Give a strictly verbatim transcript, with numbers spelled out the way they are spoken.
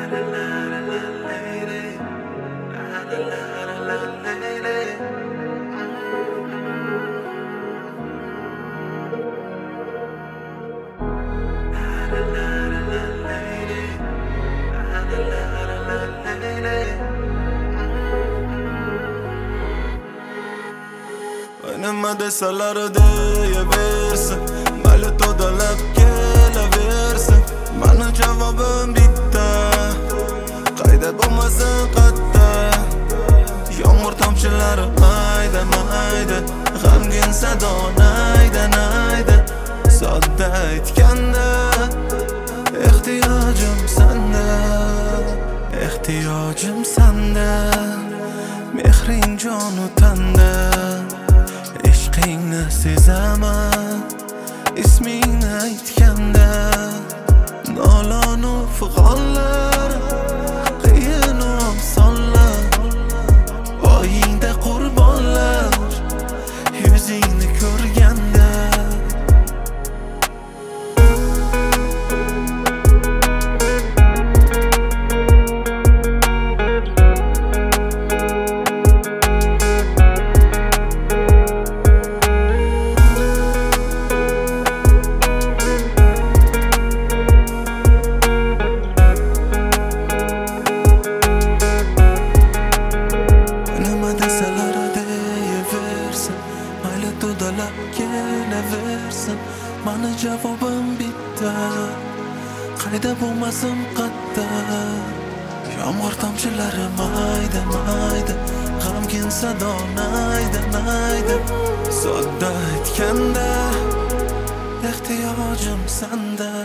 Nima desalar deyaversin, mayli to'dalab kelaversin. Mani javobim bitta, qayda bo'lmasin qatta. Yomg'ir tomchilari mayda mayda, g'amgin sado nayda nayda. Sodda aytganda ehtiyojim sanda, ehtiyojim sanda. Mehring jonu tanda, ishqingni sezaman, ismingni aytganda. Nolonu fig'onlar, qiyin osonlar, oyingda qurbonlar, yuzingni ko'rganda. To'dalab kelaversin, mani javobim bitta, qayda bo'lmasin qatta. Yomg'ir tomchilari mayda mayda, g'amgin sado nayda nayda. Sodda aytganda ehtiyojim sanda,